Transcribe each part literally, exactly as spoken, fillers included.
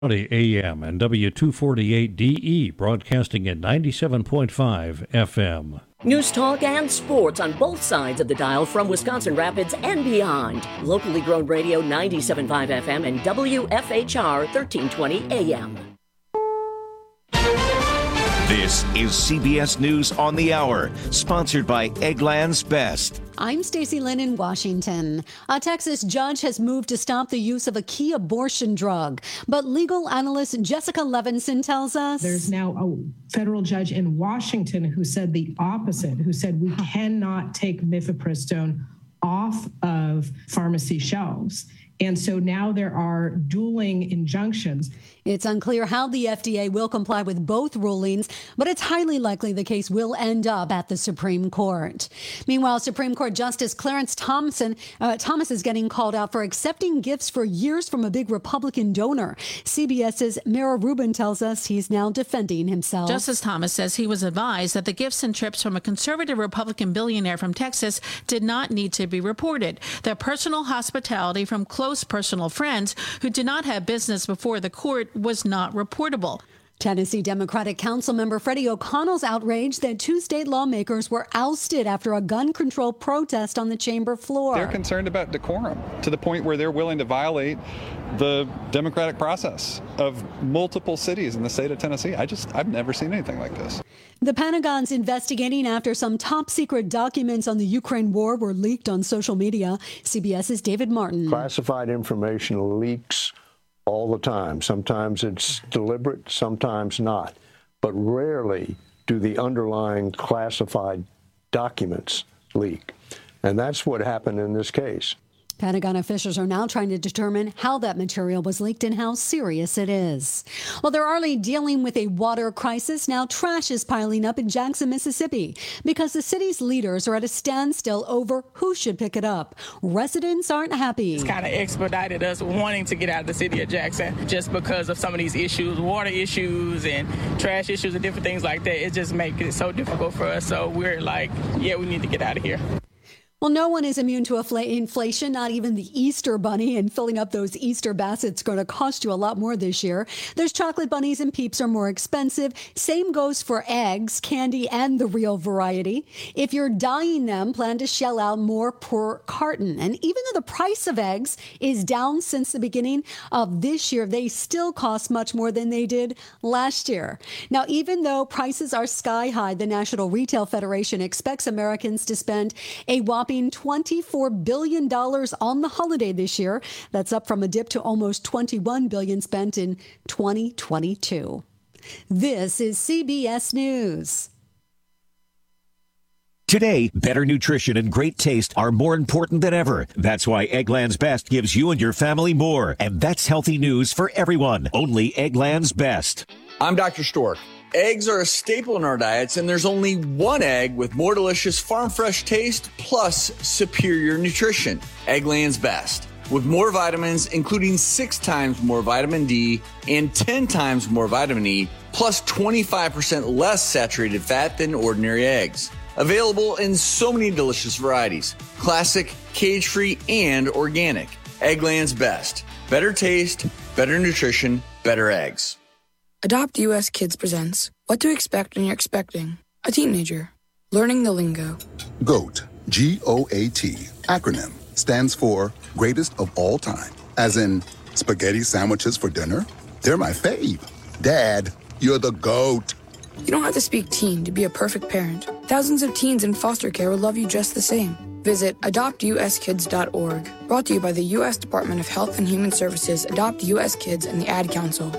A M and W two forty-eight D E, broadcasting at ninety-seven point five F M. News talk and sports on both sides of the dial from Wisconsin Rapids and beyond. Locally grown radio ninety-seven point five F M and W F H R thirteen twenty A M. This is C B S News on the Hour, sponsored by Eggland's Best. I'm Stacey Lynn in Washington. A Texas judge has moved to stop the use of a key abortion drug. But legal analyst Jessica Levinson tells us there's now a federal judge in Washington who said the opposite, who said we cannot take mifepristone off of pharmacy shelves. And so now there are dueling injunctions. It's unclear how the F D A will comply with both rulings, but it's highly likely the case will end up at the Supreme Court. Meanwhile, Supreme Court Justice Clarence Thompson, uh, Thomas is getting called out for accepting gifts for years from a big Republican donor. CBS's Mara Rubin tells us he's now defending himself. Justice Thomas says he was advised that the gifts and trips from a conservative Republican billionaire from Texas did not need to be reported. That personal hospitality from close personal friends who did not have business before the court was not reportable. Tennessee Democratic Council member Freddie O'Connell's outraged that two state lawmakers were ousted after a gun control protest on the chamber floor. They're concerned about decorum to the point where they're willing to violate the democratic process of multiple cities in the state of Tennessee. I just, I've never seen anything like this. The Pentagon's investigating after some top secret documents on the Ukraine war were leaked on social media. CBS's David Martin. Classified information leaks all the time. Sometimes it's deliberate, sometimes not. But rarely do the underlying classified documents leak. And that's what happened in this case. Pentagon officials are now trying to determine how that material was leaked and how serious it is. Well, they're already dealing with a water crisis. Now trash is piling up in Jackson, Mississippi, because the city's leaders are at a standstill over who should pick it up. Residents aren't happy. It's kind of expedited us wanting to get out of the city of Jackson just because of some of these issues, water issues and trash issues and different things like that. It just makes it so difficult for us. So we're like, yeah, we need to get out of here. Well, no one is immune to inflation, not even the Easter bunny, and filling up those Easter baskets is going to cost you a lot more this year. There's chocolate bunnies and Peeps are more expensive. Same goes for eggs, candy, and the real variety. If you're dyeing them, plan to shell out more per carton. And even though the price of eggs is down since the beginning of this year, they still cost much more than they did last year. Now, even though prices are sky high, the National Retail Federation expects Americans to spend a whopping twenty-four billion dollars on the holiday this year. That's up from a dip to almost twenty-one billion dollars spent in twenty twenty-two. This is C B S News. Today, better nutrition and great taste are more important than ever. That's why Eggland's Best gives you and your family more. And that's healthy news for everyone. Only Eggland's Best. I'm Doctor Stork. Eggs are a staple in our diets, and there's only one egg with more delicious farm-fresh taste plus superior nutrition. Eggland's Best. With more vitamins, including six times more vitamin D and ten times more vitamin E, plus twenty-five percent less saturated fat than ordinary eggs. Available in so many delicious varieties. Classic, cage-free, and organic. Eggland's Best. Better taste, better nutrition, better eggs. Adopt U S Kids presents What to Expect When You're Expecting a Teenager. Learning the lingo. GOAT, G O A T, acronym, stands for Greatest of All Time. As in, spaghetti sandwiches for dinner? They're my fave. Dad, you're the GOAT. You don't have to speak teen to be a perfect parent. Thousands of teens in foster care will love you just the same. Visit adopt u s kids dot org. Brought to you by the U S Department of Health and Human Services, Adopt U S Kids, and the Ad Council.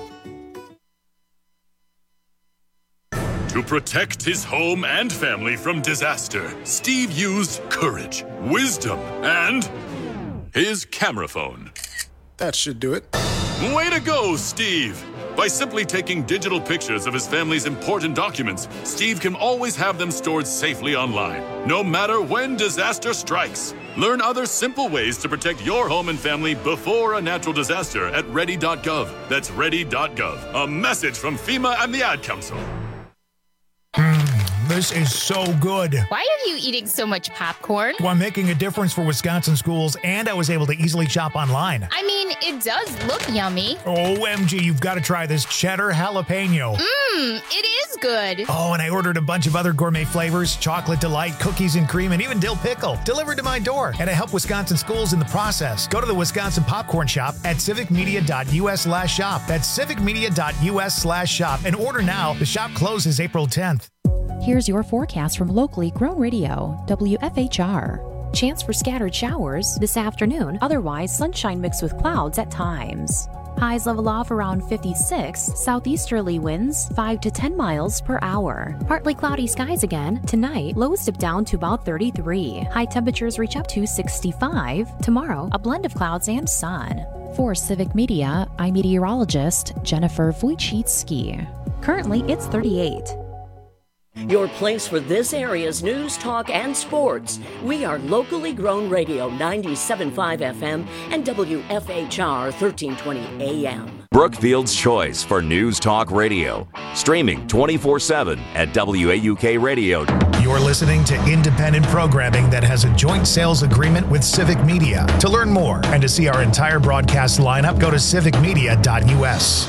To protect his home and family from disaster, Steve used courage, wisdom, and his camera phone. That should do it. Way to go, Steve! By simply taking digital pictures of his family's important documents, Steve can always have them stored safely online, no matter when disaster strikes. Learn other simple ways to protect your home and family before a natural disaster at ready dot gov. That's ready dot gov. A message from FEMA and the Ad Council. this is so good. Why are you eating so much popcorn? Well, I'm making a difference for Wisconsin schools, and I was able to easily shop online. I mean, it does look yummy. O M G, you've got to try this cheddar jalapeno. Mmm, it is good. Oh, and I ordered a bunch of other gourmet flavors, chocolate delight, cookies and cream, and even dill pickle, delivered to my door. And I help Wisconsin schools in the process. Go to the Wisconsin Popcorn Shop at civicmedia.us slash shop. That's civicmedia.us slash shop. And order now. The shop closes April tenth. Here's your forecast from locally grown radio, W F H R. Chance for scattered showers this afternoon, otherwise sunshine mixed with clouds at times. Highs level off around fifty-six, southeasterly winds five to ten miles per hour. Partly cloudy skies again. Tonight, lows dip down to about thirty-three. High temperatures reach up to sixty-five. Tomorrow, a blend of clouds and sun. For Civic Media, I'm meteorologist Jennifer Wojcicki. Currently, it's thirty-eight. Your place for this area's news, talk, and sports. We are locally grown radio ninety-seven point five F M and W F H R thirteen twenty A M. Brookfield's choice for news talk radio. Streaming twenty-four seven at W A U K Radio. You're listening to independent programming that has a joint sales agreement with Civic Media. To learn more and to see our entire broadcast lineup, go to civic media dot U S.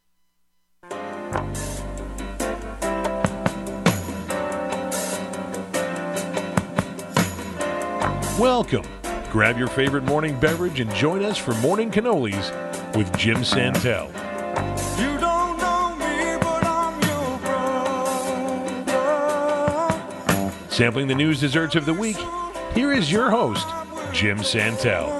Welcome. Grab your favorite morning beverage and join us for Morning Cannolis with Jim Santel. You don't know me, but I'm your brother. Sampling the news desserts of the week, here is your host, Jim Santel.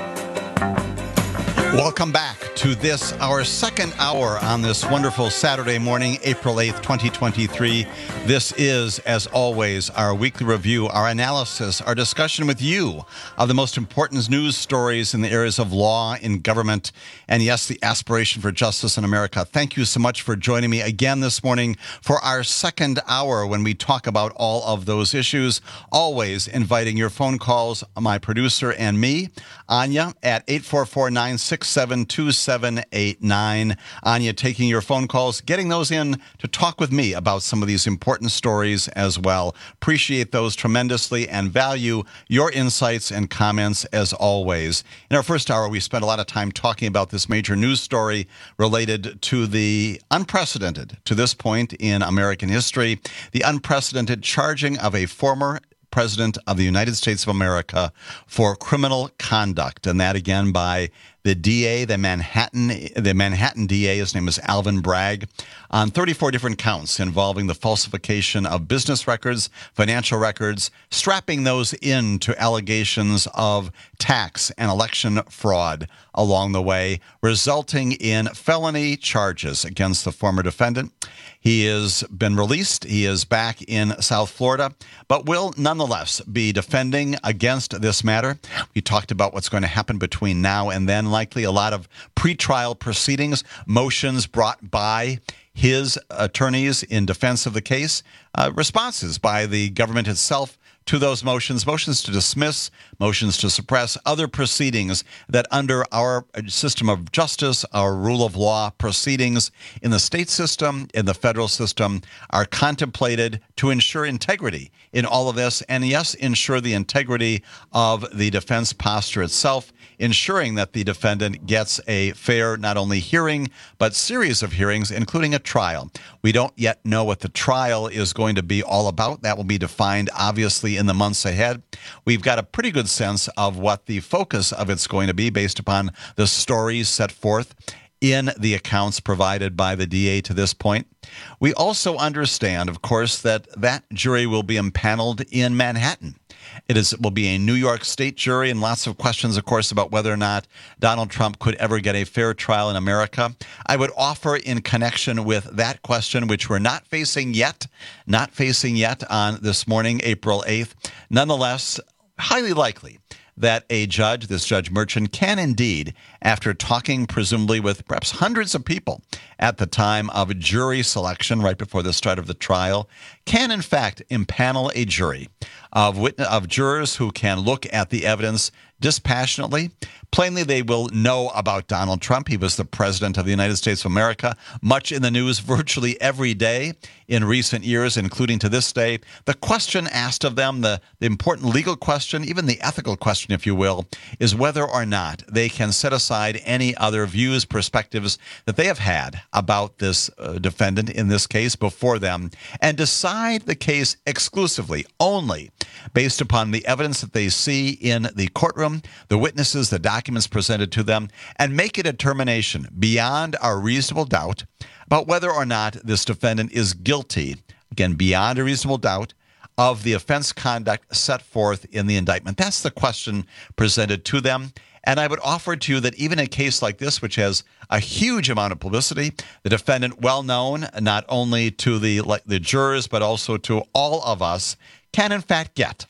Welcome back to this, our second hour on this wonderful Saturday morning, April eighth, twenty twenty-three. This is, as always, our weekly review, our analysis, our discussion with you of the most important news stories in the areas of law, in government, and yes, the aspiration for justice in America. Thank you so much for joining me again this morning for our second hour when we talk about all of those issues. Always inviting your phone calls, my producer and me, Anya, at eight four four, nine six seven, two seven eight nine. Anya taking your phone calls, getting those in to talk with me about some of these important stories as well. Appreciate those tremendously and value your insights and comments as always. In our first hour, we spent a lot of time talking about this major news story related to the unprecedented, to this point in American history, the unprecedented charging of a former President of the United States of America for criminal conduct, and that again by the D A, the Manhattan, the Manhattan D A. His name is Alvin Bragg, on thirty-four different counts involving the falsification of business records, financial records, strapping those into allegations of tax and election fraud along the way, resulting in felony charges against the former defendant. He has been released. He is back in South Florida, but will nonetheless be defending against this matter. We talked about what's going to happen between now and then, likely a lot of pretrial proceedings, motions brought by his attorneys in defense of the case, uh, responses by the government itself to those motions, motions to dismiss, motions to suppress, other proceedings that under our system of justice, our rule of law proceedings in the state system, in the federal system, are contemplated to ensure integrity in all of this, and yes, ensure the integrity of the defense posture itself, ensuring that the defendant gets a fair, not only hearing, but series of hearings, including a trial. We don't yet know what the trial is going to be all about. That will be defined, obviously, in the months ahead. We've got a pretty good sense of what the focus of it's going to be based upon the stories set forth in the accounts provided by the D A to this point. We also understand, of course, that that jury will be impaneled in Manhattan. It is will be a New York State jury, and lots of questions, of course, about whether or not Donald Trump could ever get a fair trial in America. I would offer in connection with that question, which we're not facing yet, not facing yet on this morning, April eighth, nonetheless, highly likely that a judge, this Judge Merchan, can indeed, after talking presumably with perhaps hundreds of people at the time of jury selection right before the start of the trial, can in fact impanel a jury of witness, of jurors who can look at the evidence, dispassionately. Plainly, they will know about Donald Trump. He was the president of the United States of America, much in the news virtually every day in recent years, including to this day. The question asked of them, the, the important legal question, even the ethical question, if you will, is whether or not they can set aside any other views, perspectives that they have had about this uh, defendant in this case before them, and decide the case exclusively, only based upon the evidence that they see in the courtroom, the witnesses, the documents presented to them, and make a determination beyond our reasonable doubt about whether or not this defendant is guilty, again, beyond a reasonable doubt, of the offense conduct set forth in the indictment. That's the question presented to them. And I would offer to you that even in a case like this, which has a huge amount of publicity, the defendant, well known not only to the, the jurors, but also to all of us, can in fact get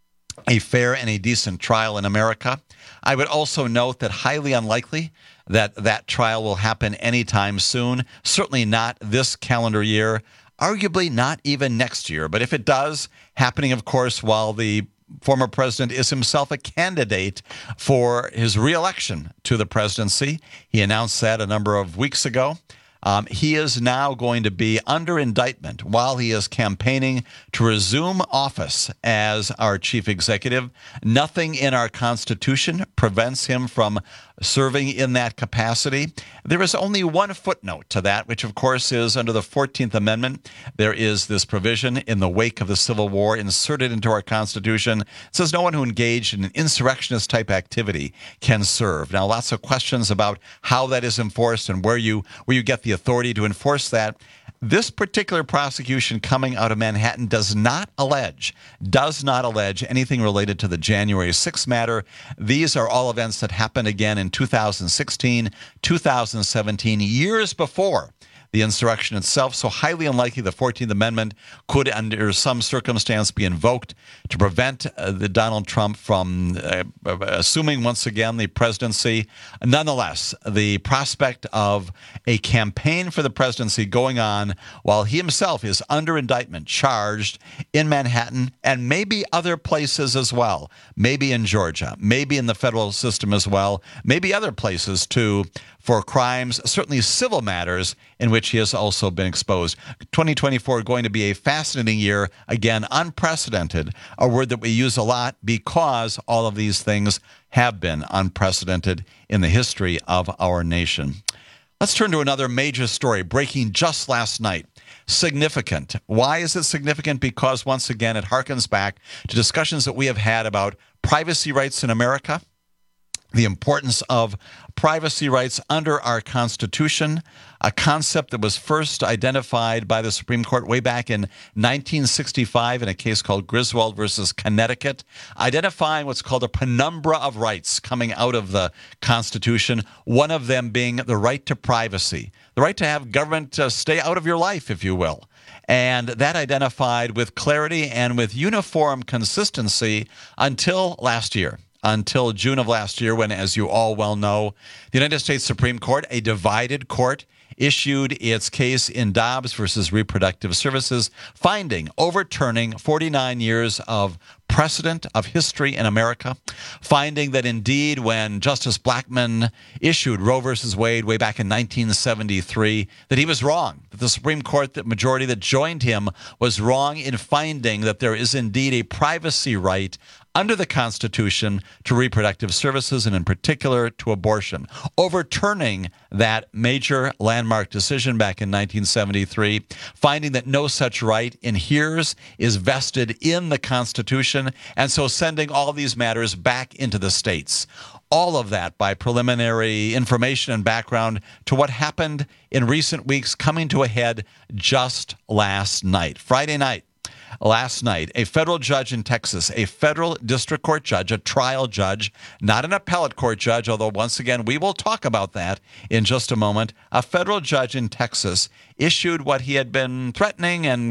a fair and a decent trial in America. I would also note that highly unlikely that that trial will happen anytime soon, certainly not this calendar year, arguably not even next year. But if it does, happening, of course, while the former president is himself a candidate for his reelection to the presidency. He announced that a number of weeks ago. Um, he is now going to be under indictment while he is campaigning to resume office as our chief executive. Nothing in our Constitution prevents him from serving in that capacity. There is only one footnote to that, which, of course, is under the fourteenth Amendment. There is this provision in the wake of the Civil War inserted into our Constitution. It says no one who engaged in an insurrectionist-type activity can serve. Now, lots of questions about how that is enforced and where you where you get the authority to enforce that. This particular prosecution coming out of Manhattan does not allege, does not allege anything related to the January sixth matter. These are all events that happened again in two thousand sixteen, two thousand seventeen, years before the insurrection itself, so highly unlikely the fourteenth Amendment could, under some circumstance, be invoked to prevent uh, the Donald Trump from uh, assuming once again the presidency. Nonetheless, the prospect of a campaign for the presidency going on while he himself is under indictment, charged in Manhattan and maybe other places as well, maybe in Georgia, maybe in the federal system as well, maybe other places too, for crimes, certainly civil matters, in which he has also been exposed. twenty twenty-four going to be a fascinating year. Again, unprecedented, a word that we use a lot because all of these things have been unprecedented in the history of our nation. Let's turn to another major story breaking just last night. Significant. Why is it significant? Because, once again, it harkens back to discussions that we have had about privacy rights in America, the importance of privacy rights under our Constitution, a concept that was first identified by the Supreme Court way back in nineteen sixty-five in a case called Griswold versus Connecticut, identifying what's called a penumbra of rights coming out of the Constitution, one of them being the right to privacy, the right to have government uh, stay out of your life, if you will. And that identified with clarity and with uniform consistency until last year. Until June of last year, when, as you all well know, the United States Supreme Court, a divided court, issued its case in Dobbs versus Reproductive Services, finding, overturning forty-nine years of precedent of history in America, finding that indeed when Justice Blackmun issued Roe versus Wade way back in nineteen seventy-three, that he was wrong, that the Supreme Court, the majority that joined him, was wrong in finding that there is indeed a privacy right under the Constitution to reproductive services, and in particular to abortion, overturning that major landmark decision back in nineteen seventy-three, finding that no such right inheres, is vested in the Constitution, and so sending all these matters back into the states. All of that by preliminary information and background to what happened in recent weeks, coming to a head just last night, Friday night. Last night, a federal judge in Texas, a federal district court judge, a trial judge, not an appellate court judge, although once again, we will talk about that in just a moment. A federal judge in Texas issued what he had been threatening and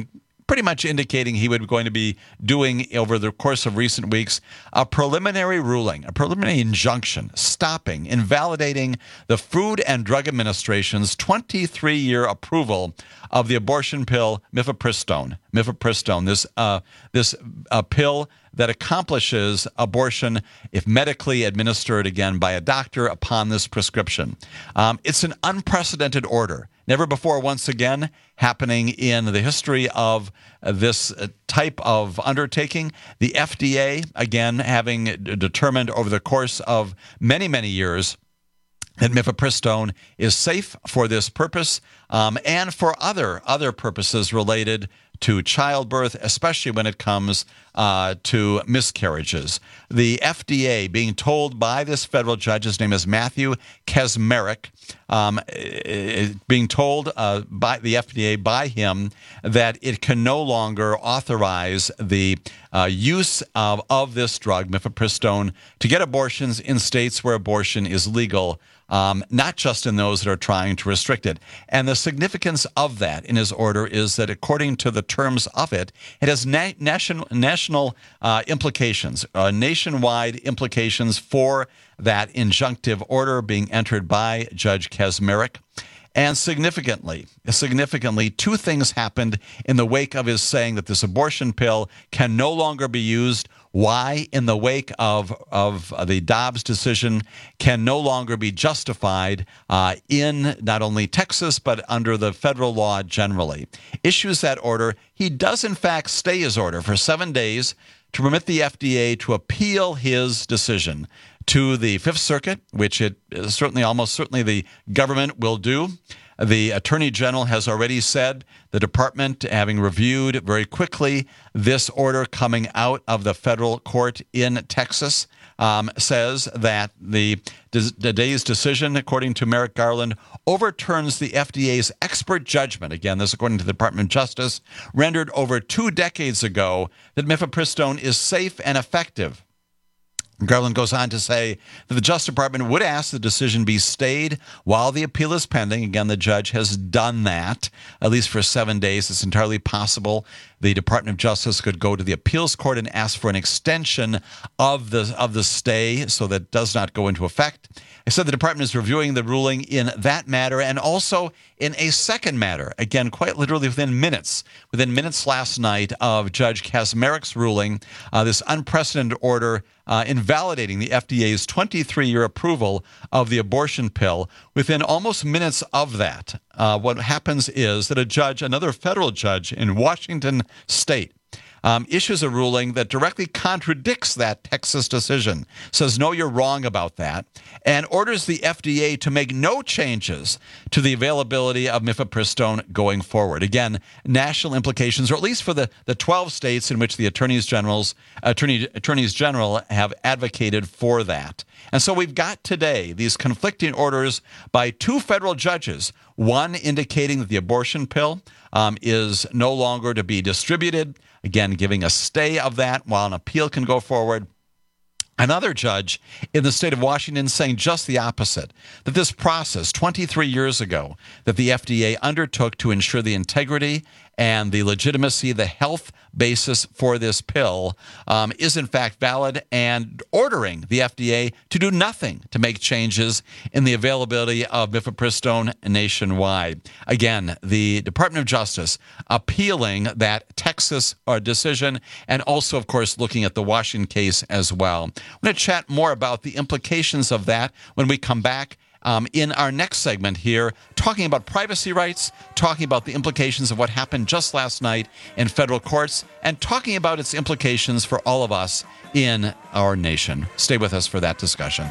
pretty much indicating he would going to be doing over the course of recent weeks a preliminary ruling, a preliminary injunction stopping, invalidating the Food and Drug Administration's twenty-three-year approval of the abortion pill mifepristone. Mifepristone, this uh, this uh, pill that accomplishes abortion if medically administered, again, by a doctor upon this prescription. Um, it's an unprecedented order. Never before, once again, happening in the history of uh, this uh, type of undertaking. The F D A, again, having d- determined over the course of many, many years that mifepristone is safe for this purpose um, and for other other purposes related to childbirth, especially when it comes uh, to miscarriages. The F D A being told by this federal judge, his name is Matthew Kacsmaryk, um, being told uh, by the F D A, by him, that it can no longer authorize the uh, use of, of this drug, mifepristone, to get abortions in states where abortion is legal. Um, not just in those that are trying to restrict it. And the significance of that in his order is that according to the terms of it, it has na- national, national uh, implications, uh, nationwide implications for that injunctive order being entered by Judge Kacsmaryk. And significantly, significantly, two things happened in the wake of his saying that this abortion pill can no longer be used. Why, in the wake of, of the Dobbs decision, can no longer be justified uh, in not only Texas, but under the federal law generally. Issues that order. He does, in fact, stay his order for seven days to permit the F D A to appeal his decision to the Fifth Circuit, which it certainly, almost certainly the government will do. The Attorney General has already said the department, having reviewed very quickly this order coming out of the federal court in Texas, um, says that the today's decision, according to Merrick Garland, overturns the F D A's expert judgment. Again, this according to the Department of Justice, rendered over two decades ago, that mifepristone is safe and effective. Garland goes on to say that the Justice Department would ask the decision be stayed while the appeal is pending. Again, the judge has done that, at least for seven days. It's entirely possible the Department of Justice could go to the appeals court and ask for an extension of the of the stay so that it does not go into effect. I said the department is reviewing the ruling in that matter and also in a second matter, again, quite literally within minutes, within minutes last night of Judge Kacsmaryk's ruling, uh, this unprecedented order uh, invalidating the F D A's twenty-three-year approval of the abortion pill. Within almost minutes of that, uh, what happens is that a judge, another federal judge in Washington State, Um, issues a ruling that directly contradicts that Texas decision, says, no, you're wrong about that, and orders the F D A to make no changes to the availability of mifepristone going forward. Again, national implications, or at least for the, the twelve states in which the attorneys generals, attorney, attorneys general have advocated for that. And so we've got today these conflicting orders by two federal judges, one indicating that the abortion pill um, is no longer to be distributed, again, giving a stay of that while an appeal can go forward. Another judge in the state of Washington saying just the opposite, that this process twenty-three years ago that the F D A undertook to ensure the integrity and the legitimacy, the health basis for this pill um, is in fact valid, and ordering the F D A to do nothing to make changes in the availability of mifepristone nationwide. Again, the Department of Justice appealing that Texas uh, decision, and also, of course, looking at the Washington case as well. I'm going to chat more about the implications of that when we come back Um, in our next segment here, talking about privacy rights, talking about the implications of what happened just last night in federal courts, and talking about its implications for all of us in our nation. Stay with us for that discussion.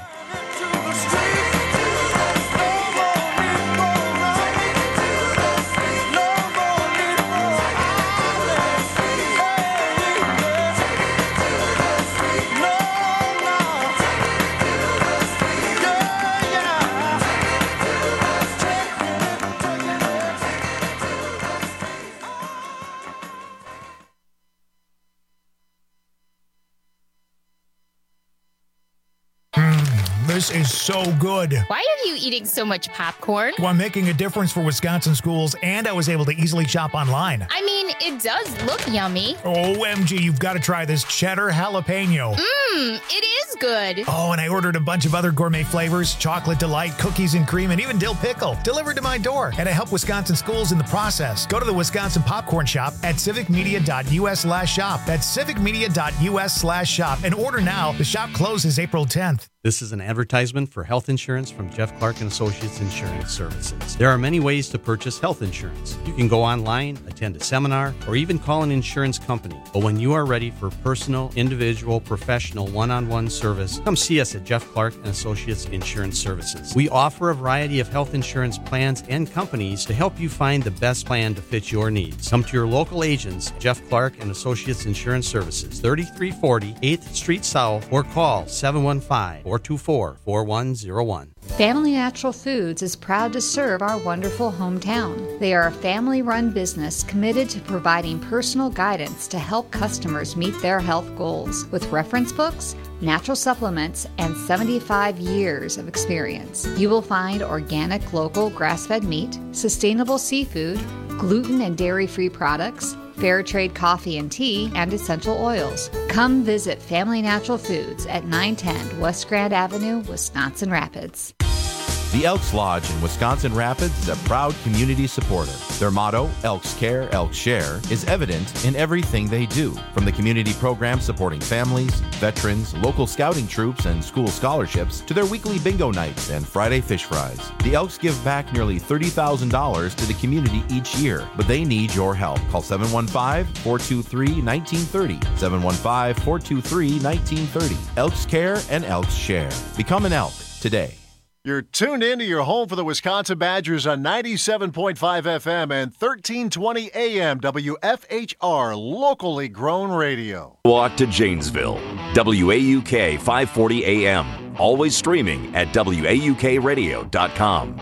This is so good. Why are you eating so much popcorn? Well, I'm making a difference for Wisconsin schools, and I was able to easily shop online. I mean, it does look yummy. O M G, you've got to try this cheddar jalapeno. Mmm, it is good. Oh, and I ordered a bunch of other gourmet flavors, chocolate delight, cookies and cream, and even dill pickle, delivered to my door. And I help Wisconsin schools in the process. Go to the Wisconsin Popcorn Shop at civicmedia.us slash shop. That's civicmedia.us slash shop. And order now. The shop closes April tenth. This is an advertisement for health insurance from Jeff Clark and Associates Insurance Services. There are many ways to purchase health insurance. You can go online, attend a seminar, or even call an insurance company. But when you are ready for personal, individual, professional, one-on-one service, come see us at Jeff Clark and Associates Insurance Services. We offer a variety of health insurance plans and companies to help you find the best plan to fit your needs. Come to your local agents, Jeff Clark and Associates Insurance Services, thirty-three forty eighth Street South, or call seven one five, four two four, four one zero one. Family Natural Foods is proud to serve our wonderful hometown. They are a family-run business committed to providing personal guidance to help customers meet their health goals with reference books, natural supplements, and seventy-five years of experience. You will find organic, local, grass-fed meat, sustainable seafood, gluten and dairy-free products, fair trade coffee and tea, and essential oils. Come visit Family Natural Foods at nine ten West Grand Avenue, Wisconsin Rapids. The Elks Lodge in Wisconsin Rapids is a proud community supporter. Their motto, Elks Care, Elks Share, is evident in everything they do. From the community programs supporting families, veterans, local scouting troops, and school scholarships, to their weekly bingo nights and Friday fish fries. The Elks give back nearly thirty thousand dollars to the community each year, but they need your help. Call seven one five, four two three, one nine three zero. seven one five, four two three, one nine three zero. Elks Care and Elks Share. Become an elk today. You're tuned into your home for the Wisconsin Badgers on ninety-seven point five F M and thirteen twenty A M W F H R, locally grown radio. Walk to Janesville, W A U K five forty A M. Always streaming at W A U K radio dot com.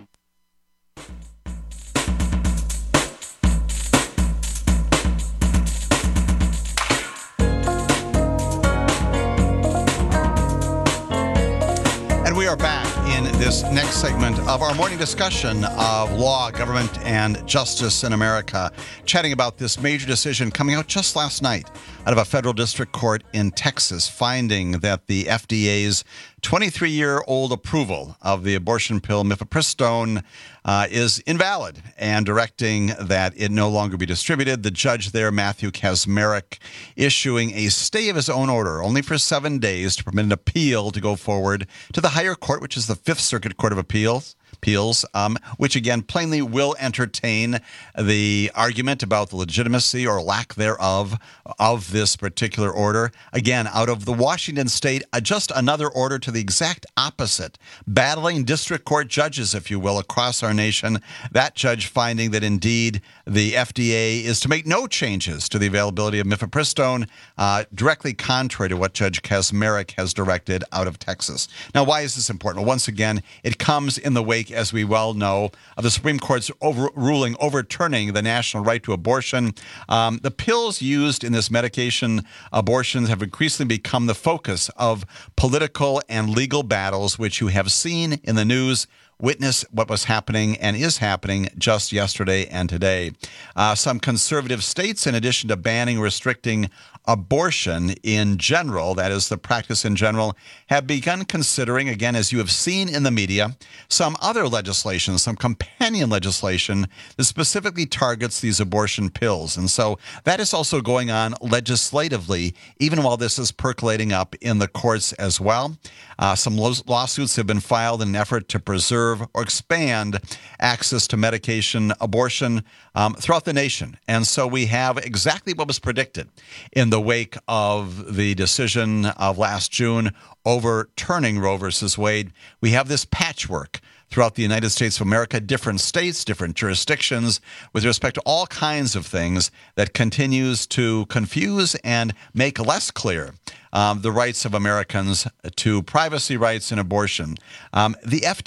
We are back in this next segment of our morning discussion of law, government, and justice in America, chatting about this major decision coming out just last night out of a federal district court in Texas, finding that the F D A's twenty-three-year-old approval of the abortion pill mifepristone uh, is invalid and directing that it no longer be distributed. The judge there, Matthew Kacsmaryk, issuing a stay of his own order only for seven days to permit an appeal to go forward to the higher court, which is the Fifth Circuit Court of Appeals. Appeals, um, which again plainly will entertain the argument about the legitimacy or lack thereof of this particular order. Again, out of the Washington state, uh, just another order to the exact opposite, battling district court judges, if you will, across our nation. That judge finding that indeed the F D A is to make no changes to the availability of mifepristone, uh, directly contrary to what Judge Kacsmaryk has directed out of Texas. Now, why is this important? Well, once again, it comes in the wake, as we well know, of the Supreme Court's overruling, overturning the national right to abortion. Um, the pills used in this medication abortions have increasingly become the focus of political and legal battles, which you have seen in the news. Witness what was happening and is happening just yesterday and today. Uh, some conservative states, in addition to banning, restricting abortion in general, that is the practice in general, have begun considering, again, as you have seen in the media, some other legislation, some companion legislation that specifically targets these abortion pills. And so that is also going on legislatively, even while this is percolating up in the courts as well. Uh, some lo- lawsuits have been filed in an effort to preserve or expand access to medication abortion um, throughout the nation. And so we have exactly what was predicted in the wake of the decision of last June overturning Roe versus Wade. We have this patchwork throughout the United States of America, different states, different jurisdictions, with respect to all kinds of things that continues to confuse and make less clear um, the rights of Americans to privacy rights and abortion. Um, the F D A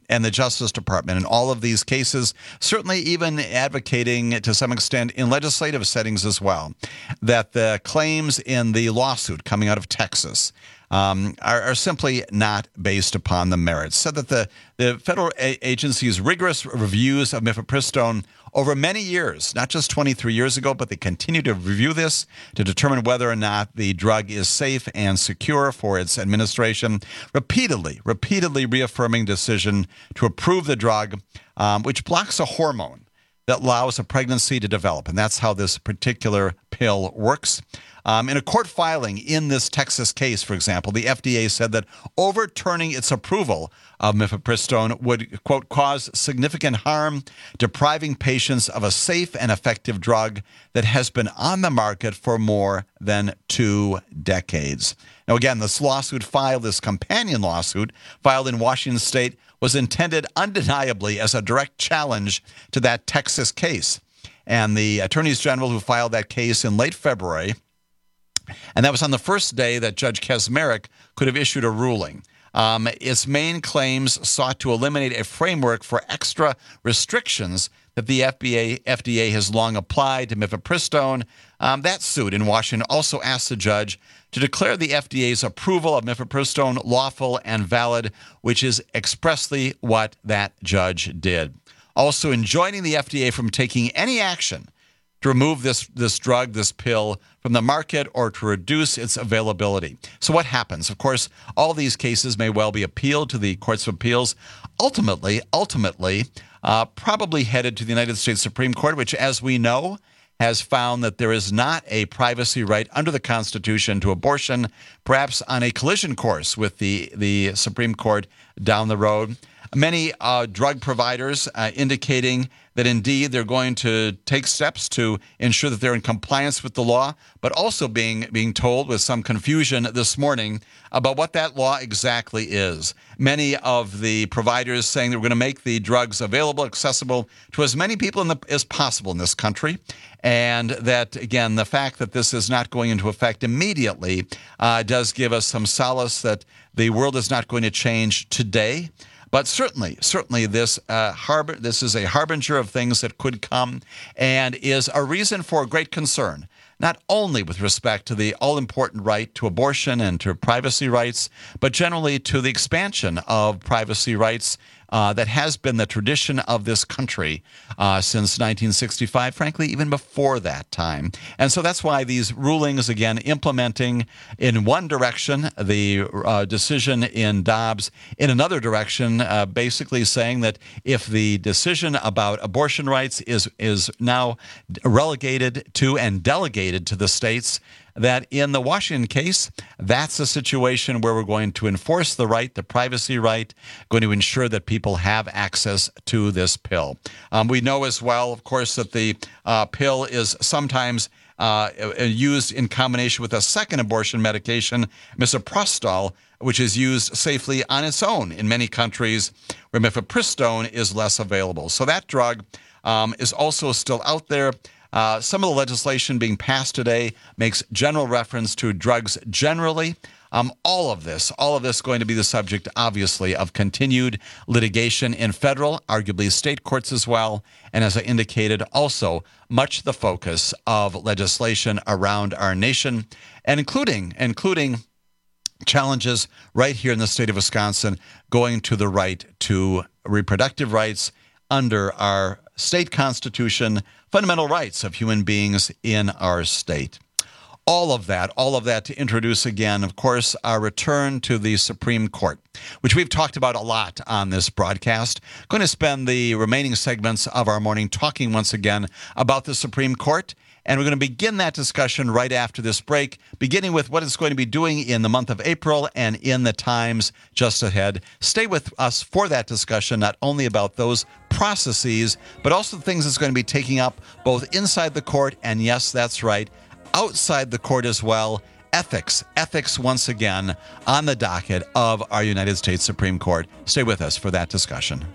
and the Justice Department in all of these cases, certainly even advocating to some extent in legislative settings as well, that the claims in the lawsuit coming out of Texas Um, are, are simply not based upon the merits. Said that the, the federal a- agency's rigorous reviews of mifepristone over many years, not just twenty-three years ago, but they continue to review this to determine whether or not the drug is safe and secure for its administration, repeatedly, repeatedly reaffirming decision to approve the drug, um, which blocks a hormone that allows a pregnancy to develop. And that's how this particular pill works. Um, in a court filing in this Texas case, for example, the F D A said that overturning its approval of mifepristone would, quote, cause significant harm, depriving patients of a safe and effective drug that has been on the market for more than two decades. Now, again, this lawsuit filed, this companion lawsuit filed in Washington State, was intended undeniably as a direct challenge to that Texas case. And the attorneys general who filed that case in late February, and that was on the first day that Judge Kaczmarek could have issued a ruling. Um, its main claims sought to eliminate a framework for extra restrictions that the F D A has long applied to mifepristone. Um, that suit in Washington also asked the judge to declare the F D A's approval of mifepristone lawful and valid, which is expressly what that judge did. Also enjoining the F D A from taking any action to remove this, this drug, this pill, from the market or to reduce its availability. So what happens? Of course, all these cases may well be appealed to the courts of appeals. Ultimately, ultimately, uh, probably headed to the United States Supreme Court, which, as we know, has found that there is not a privacy right under the Constitution to abortion, perhaps on a collision course with the, the Supreme Court down the road. Many uh, drug providers uh, indicating that indeed they're going to take steps to ensure that they're in compliance with the law, but also being being told with some confusion this morning about what that law exactly is. Many of the providers saying that we're going to make the drugs available, accessible to as many people in the, as possible in this country, and that, again, the fact that this is not going into effect immediately uh, does give us some solace that the world is not going to change today. But certainly, certainly this uh, harbor, this is a harbinger of things that could come and is a reason for great concern, not only with respect to the all-important right to abortion and to privacy rights, but generally to the expansion of privacy rights uh, that has been the tradition of this country uh, since nineteen sixty-five, frankly, even before that time. And so that's why these rulings, again, implementing in one direction the uh, decision in Dobbs, in another direction, uh, basically saying that if the decision about abortion rights is, is now relegated to and delegated to the states, that in the Washington case, that's a situation where we're going to enforce the right, the privacy right, going to ensure that people have access to this pill. Um, we know as well, of course, that the uh, pill is sometimes uh, used in combination with a second abortion medication, misoprostol, which is used safely on its own in many countries where mifepristone is less available. So that drug um, is also still out there. Uh, some of the legislation being passed today makes general reference to drugs generally. Um, all of this, all of this going to be the subject, obviously, of continued litigation in federal, arguably state courts as well. And as I indicated, also much the focus of legislation around our nation, and including, including challenges right here in the state of Wisconsin going to the right to reproductive rights under our state constitution, fundamental rights of human beings in our state. All of that, all of that to introduce again, of course, our return to the Supreme Court, which we've talked about a lot on this broadcast. Going to spend the remaining segments of our morning talking once again about the Supreme Court. And we're going to begin that discussion right after this break, beginning with what it's going to be doing in the month of April and in the times just ahead. Stay with us for that discussion, not only about those processes, but also the things it's going to be taking up both inside the court and, yes, that's right, outside the court as well. Ethics, ethics once again on the docket of our United States Supreme Court. Stay with us for that discussion.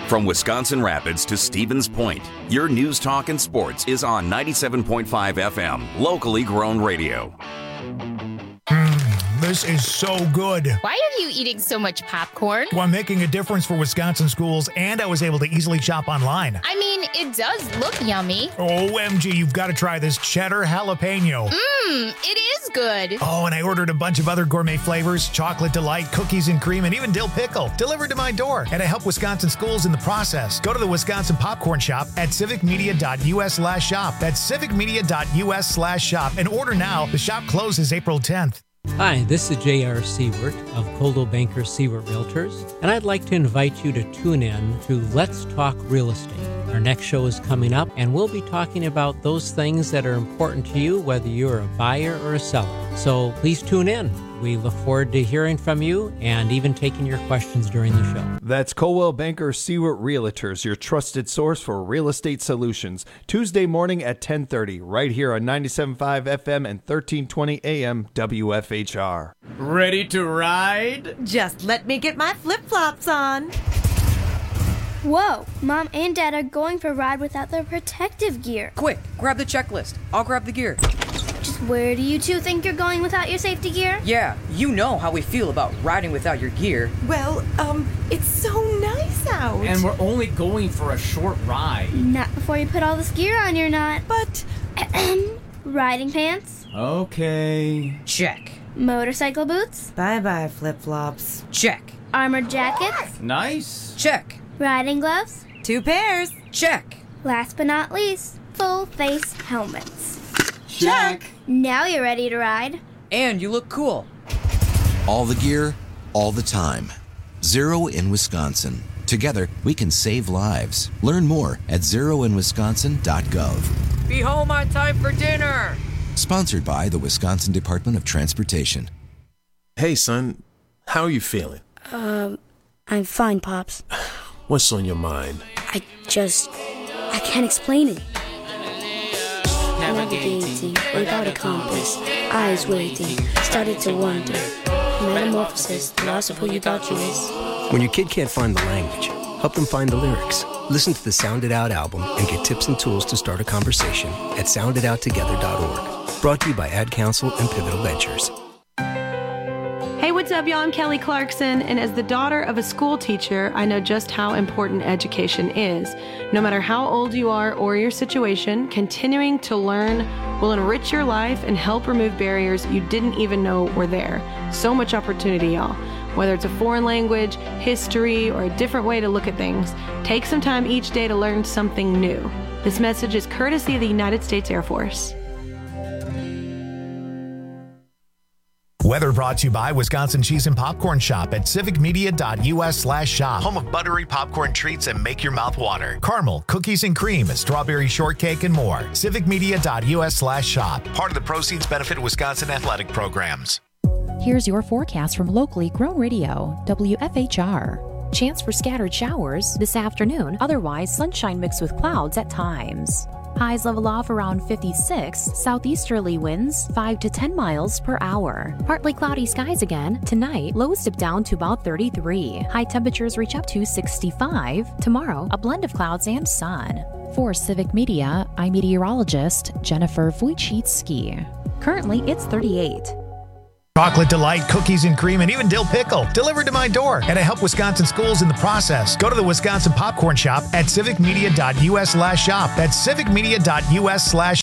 From Wisconsin Rapids to Stevens Point, your news, talk, and sports is on ninety-seven point five F M, locally grown radio. This is so good. Why are you eating so much popcorn? Well, I'm making a difference for Wisconsin schools, and I was able to easily shop online. I mean, it does look yummy. O M G, you've got to try this cheddar jalapeno. Mmm, it is good. Oh, and I ordered a bunch of other gourmet flavors, chocolate delight, cookies and cream, and even dill pickle, delivered to my door. And I help Wisconsin schools in the process. Go to the Wisconsin Popcorn Shop at civicmedia.us slash shop. That's civicmedia.us slash shop. And order now. The shop closes April tenth. Hi, this is J R. Seward of Coldwell Banker Seward Realtors, and I'd like to invite you to tune in to Let's Talk Real Estate. Our next show is coming up, and we'll be talking about those things that are important to you, whether you're a buyer or a seller. So please tune in. We look forward to hearing from you and even taking your questions during the show. That's Coldwell Banker Seward Realtors, your trusted source for real estate solutions. Tuesday morning at ten thirty, right here on ninety-seven point five F M and thirteen twenty A M W F H R. Ready to ride? Just let me get my flip-flops on. Whoa, Mom and Dad are going for a ride without their protective gear. Quick, grab the checklist. I'll grab the gear. Just where do you two think you're going without your safety gear? Yeah, you know how we feel about riding without your gear. Well, um, it's so nice out. And we're only going for a short ride. Not before you put all this gear on, you're not. But, riding pants? Okay. Check. Motorcycle boots? Bye-bye, flip-flops. Check. Armored jackets? Nice. Check. Riding gloves? Two pairs. Check. Last but not least, full face helmets. Check. Now you're ready to ride. And you look cool. All the gear, all the time. Zero in Wisconsin. Together, we can save lives. Learn more at zero in wisconsin dot gov. Be home on time for dinner. Sponsored by the Wisconsin Department of Transportation. Hey, son. How are you feeling? Um, I'm fine, Pops. What's on your mind? I just... I can't explain it. Navigating without a compass, eyes waiting, started to wonder. Metamorphosis, the loss of who you thought you was. When your kid can't find the language, help them find the lyrics. Listen to the Sound It Out album and get tips and tools to start a conversation at sound it out together dot org. Brought to you by Ad Council and Pivotal Ventures. Hey, what's up, y'all? I'm Kelly Clarkson, and as the daughter of a school teacher, I know just how important education is. No matter how old you are or your situation, continuing to learn will enrich your life and help remove barriers you didn't even know were there. So much opportunity, y'all. Whether it's a foreign language, history, or a different way to look at things, take some time each day to learn something new. This message is courtesy of the United States Air Force. Weather brought to you by Wisconsin Cheese and Popcorn Shop at civicmedia.us slash shop. Home of buttery popcorn treats and make your mouth water. Caramel, cookies and cream, strawberry shortcake, and more. civicmedia.us slash shop. Part of the proceeds benefit Wisconsin athletic programs. Here's your forecast from locally grown radio, W F H R. Chance for scattered showers this afternoon, otherwise sunshine mixed with clouds at times. Highs level off around fifty-six, southeasterly winds five to ten miles per hour. Partly cloudy skies again. Tonight, lows dip down to about thirty-three. High temperatures reach up to sixty-five. Tomorrow, a blend of clouds and sun. For Civic Media, I'm meteorologist Jennifer Wojcicki. Currently, it's thirty-eight. Chocolate delight, cookies and cream, and even dill pickle delivered to my door. And I help Wisconsin schools in the process. Go to the Wisconsin Popcorn Shop at civicmedia.us slash shop. That's civicmedia.us slash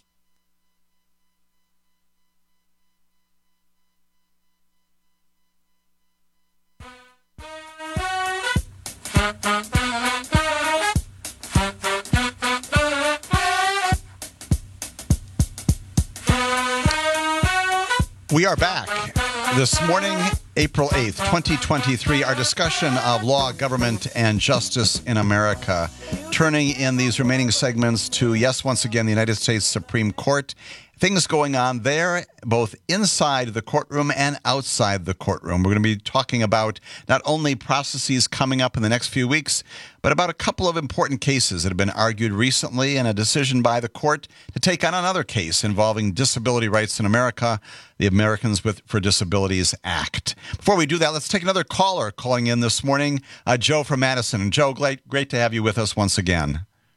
We are back. This morning, April eighth, twenty twenty-three, our discussion of law, government, and justice in America turning in these remaining segments to, yes, once again, the United States Supreme Court. Things going on there, both inside the courtroom and outside the courtroom. We're going to be talking about not only processes coming up in the next few weeks, but about a couple of important cases that have been argued recently and a decision by the court to take on another case involving disability rights in America, the Americans with for Disabilities Act. Before we do that, let's take another caller calling in this morning, uh, Joe from Madison. And Joe, great, great to have you with us once again.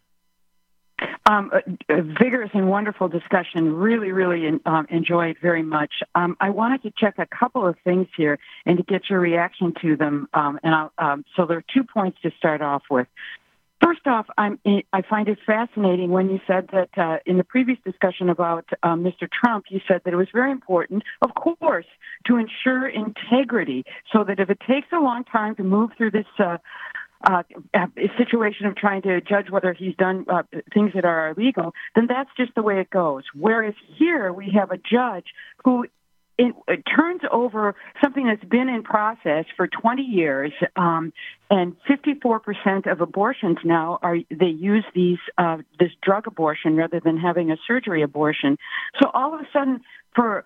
Um, a, a vigorous and wonderful discussion. Really, really um, enjoyed very much. Um, I wanted to check a couple of things here and to get your reaction to them. Um, and I'll, um, so there are two points to start off with. First off, I'm, I find it fascinating when you said that uh, in the previous discussion about um, Mister Trump, you said that it was very important, of course, to ensure integrity so that if it takes a long time to move through this uh, Uh, a situation of trying to judge whether he's done uh, things that are illegal, then that's just the way it goes. Whereas here we have a judge who it, it turns over something that's been in process for twenty years, um, and fifty-four percent of abortions now are they use these uh, this drug abortion rather than having a surgery abortion. So all of a sudden, for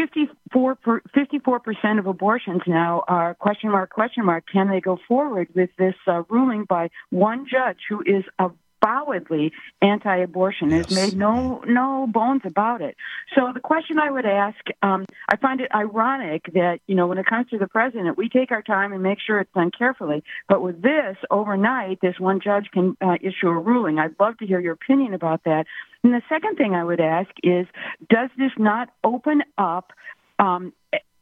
fifty-four percent of abortions now are question mark, question mark, can they go forward with this uh, ruling by one judge who is avowedly anti-abortion, yes. has made no no bones about it. So the question I would ask, um, I find it ironic that, you know, when it comes to the president, we take our time and make sure it's done carefully. But with this, overnight, this one judge can uh, issue a ruling. I'd love to hear your opinion about that. And the second thing I would ask is, does this not open up um,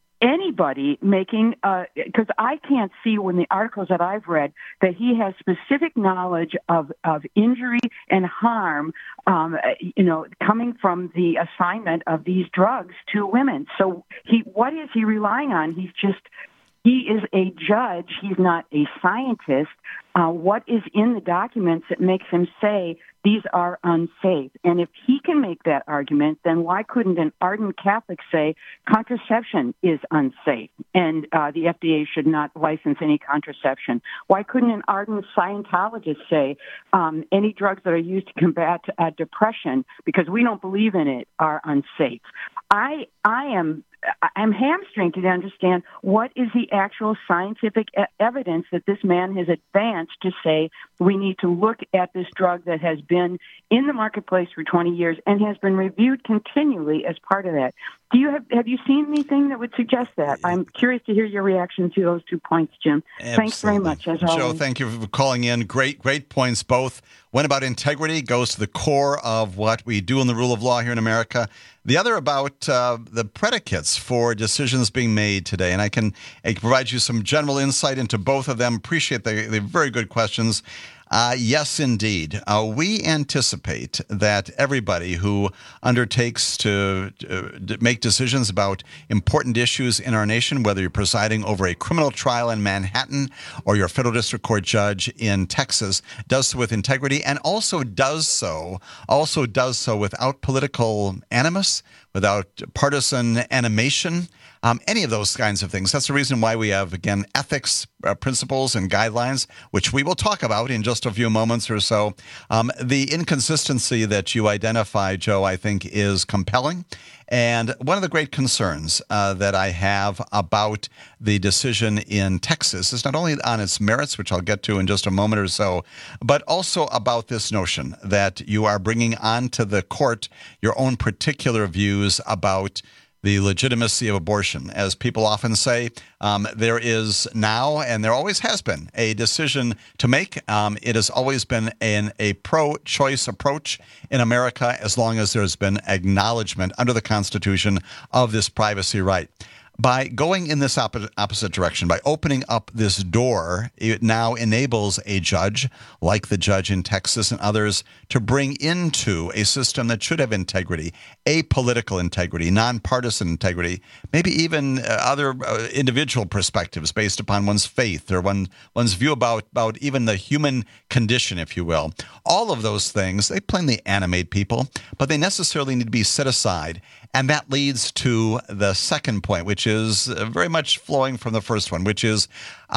anybody making, because uh, I can't see when the articles that I've read that he has specific knowledge of, of injury and harm, um, you know, coming from the assignment of these drugs to women. So he, what is he relying on? He's just, he is a judge. He's not a scientist. Uh, what is in the documents that makes him say these are unsafe? And if he can make that argument, then why couldn't an ardent Catholic say contraception is unsafe and uh, the F D A should not license any contraception? Why couldn't an ardent Scientologist say um, any drugs that are used to combat uh, depression, because we don't believe in it, are unsafe? I I am I'm hamstringed to understand what is the actual scientific e- evidence that this man has advanced to say we need to look at this drug that has been in the marketplace for twenty years and has been reviewed continually as part of that. Do you have have you seen anything that would suggest that? I'm curious to hear your reaction to those two points, Jim. Absolutely. Thanks very much, as always. Joe, thank you for calling in. Great, great points both. One about integrity goes to the core of what we do in the rule of law here in America. The other about uh, the predicates for decisions being made today. And I can, I can provide you some general insight into both of them. Appreciate the, the very good questions. Uh, yes, indeed. Uh, we anticipate that everybody who undertakes to uh, make decisions about important issues in our nation, whether you're presiding over a criminal trial in Manhattan or you're a federal district court judge in Texas, does so with integrity and also does so, also does so without political animus, without partisan animation, um, any of those kinds of things. That's the reason why we have, again, ethics uh, principles and guidelines, which we will talk about in just a few moments or so. Um, the inconsistency that you identify, Joe, I think is compelling. And one of the great concerns uh, that I have about the decision in Texas is not only on its merits, which I'll get to in just a moment or so, but also about this notion that you are bringing onto the court your own particular views about the legitimacy of abortion. As people often say, um, there is now, and there always has been, a decision to make. Um, it has always been an, a pro-choice approach in America as long as there's been acknowledgement under the Constitution of this privacy right. By going in this opposite, opposite direction, by opening up this door, it now enables a judge, like the judge in Texas and others, to bring into a system that should have integrity, apolitical integrity, nonpartisan integrity, maybe even uh, other uh, individual perspectives based upon one's faith or one, one's view about, about even the human condition, if you will. All of those things, they plainly animate people, but they necessarily need to be set aside. And that leads to the second point, which is very much flowing from the first one, which is um,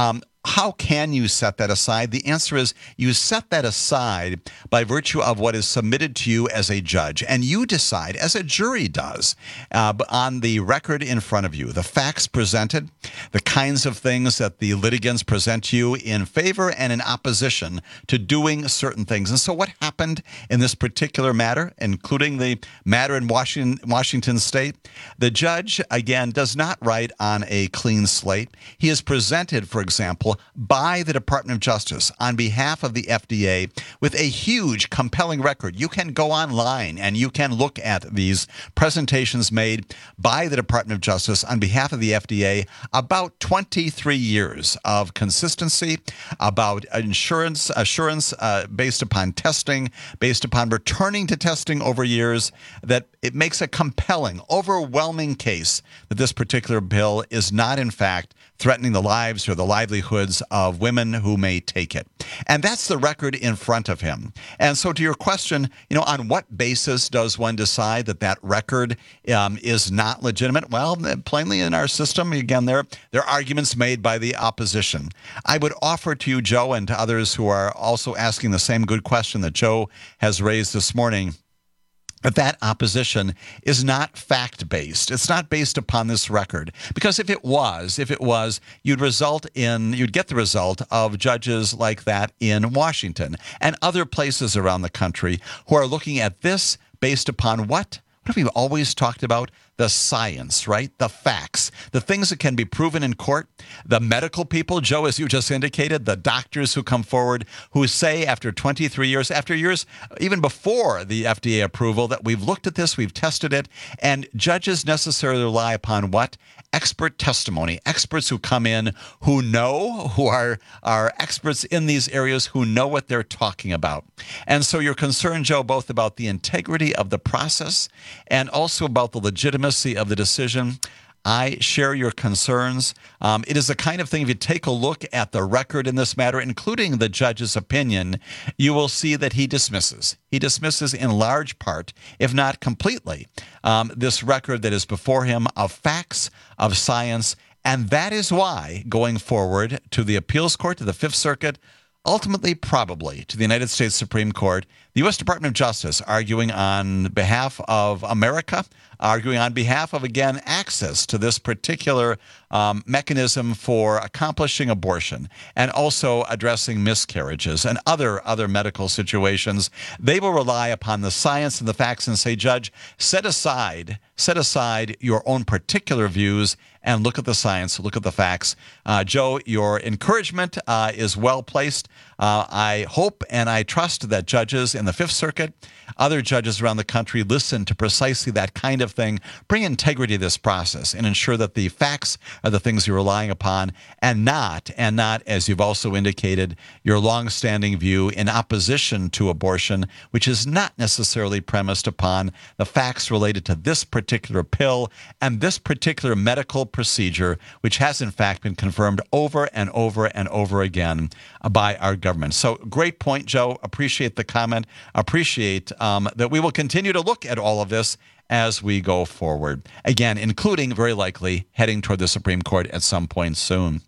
how can you set that aside? The answer is you set that aside by virtue of what is submitted to you as a judge. And you decide, as a jury does, uh, on the record in front of you, the facts presented, the kinds of things that the litigants present to you in favor and in opposition to doing certain things. And so what happened in this particular matter, including the matter in Washington, Washington State, the judge, again, does not write on a clean slate. He is presented, for example, by the Department of Justice on behalf of the F D A with a huge, compelling record. You can go online and you can look at these presentations made by the Department of Justice on behalf of the F D A about twenty-three years of consistency, about insurance assurance uh, based upon testing, based upon returning to testing over years, that it makes a compelling, overwhelming case that this particular bill is not, in fact, threatening the lives or the livelihoods of women who may take it. And that's the record in front of him. And so to your question, you know, on what basis does one decide that that record um, is not legitimate? Well, plainly in our system, again, there, there are arguments made by the opposition. I would offer to you, Joe, and to others who are also asking the same good question that Joe has raised this morning, that that opposition is not fact-based. It's not based upon this record. Because if it was, if it was, you'd result in, you'd get the result of judges like that in Washington and other places around the country who are looking at this based upon what? What have we always talked about? The science, right? The facts, the things that can be proven in court. The medical people, Joe, as you just indicated, the doctors who come forward who say after twenty-three years, after years, even before the F D A approval, that we've looked at this, we've tested it, and judges necessarily rely upon what? Expert testimony, experts who come in who know, who are, are experts in these areas, who know what they're talking about. And so you're concerned, Joe, both about the integrity of the process and also about the legitimacy of the decision. I share your concerns. Um, it is the kind of thing, if you take a look at the record in this matter, including the judge's opinion, you will see that he dismisses. He dismisses in large part, if not completely, um, this record that is before him of facts, of science, and that is why, going forward to the appeals court, to the Fifth Circuit, ultimately probably to the United States Supreme Court, the U S Department of Justice arguing on behalf of America, arguing on behalf of, again, access to this particular um, mechanism for accomplishing abortion and also addressing miscarriages and other, other medical situations. They will rely upon the science and the facts and say, Judge, set aside, set aside your own particular views and look at the science, look at the facts. Uh, Joe, your encouragement uh, is well placed. Uh, I hope and I trust that judges in the Fifth Circuit, other judges around the country, listen to precisely that kind of thing, bring integrity to this process, and ensure that the facts are the things you're relying upon, and not, and not, as you've also indicated, your longstanding view in opposition to abortion, which is not necessarily premised upon the facts related to this particular pill and this particular medical procedure, which has in fact been confirmed over and over and over again by our government. So great point, Joe. Appreciate the comment. Appreciate um, that we will continue to look at all of this as we go forward. Again, including very likely heading toward the Supreme Court at some point soon.